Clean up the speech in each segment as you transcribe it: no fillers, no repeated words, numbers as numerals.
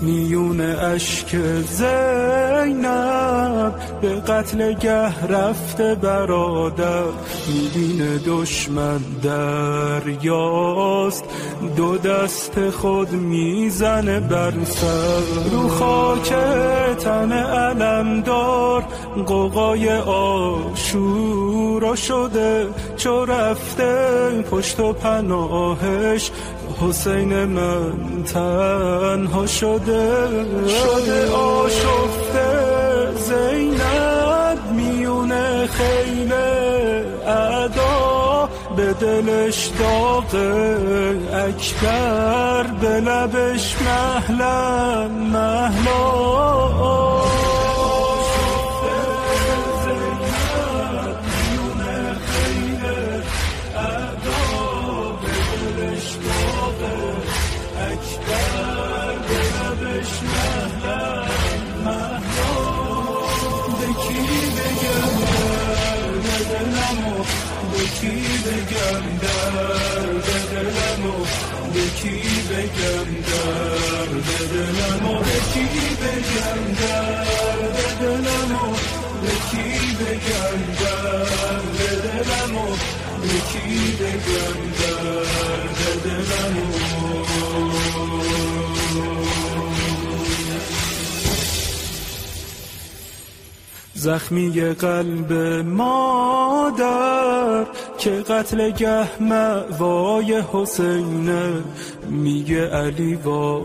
میون اشک زینب به قتلگه رفته برادر، میبینه دشمن دریاست، دو دست خود میزنه بر سر. رو خاک تن علمدار قوقای آشورا شده، چو رفته پشت و پناهش حسین من تنها شده. آشفته زینب میون خیل اعدا، به دلش داغ اکبر، به لبش مهلا مهلا. کی بگم درد دلمو، به کی بگم درد دلمو، به کی بگم درد دلمو، به کی بگم درد دلمو، به کی بگم درد دلمو. زخمی قلب مادر که قتلگه مأوای حسینه، میگه علی وا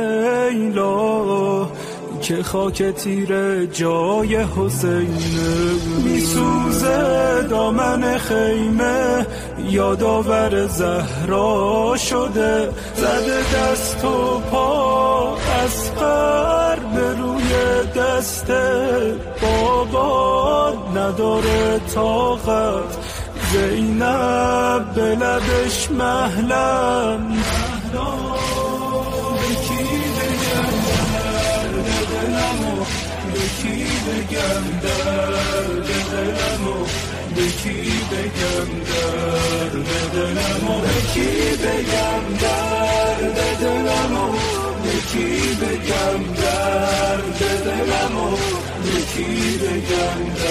ویلا که خاک تیره جای حسینه. میسوزه دامن خیمه یادآور زهرا شده، زده دست و پا اصغر به روی دست بابا، نداره طاقت زینب به لبش مهلا مهلا. به کی بگم درد دلمو، به کی بگم درد دلمو، به کی بگم درد دلمو، به کی بگم درد دلمو، به کی بگم درد دلمو، به کی بگم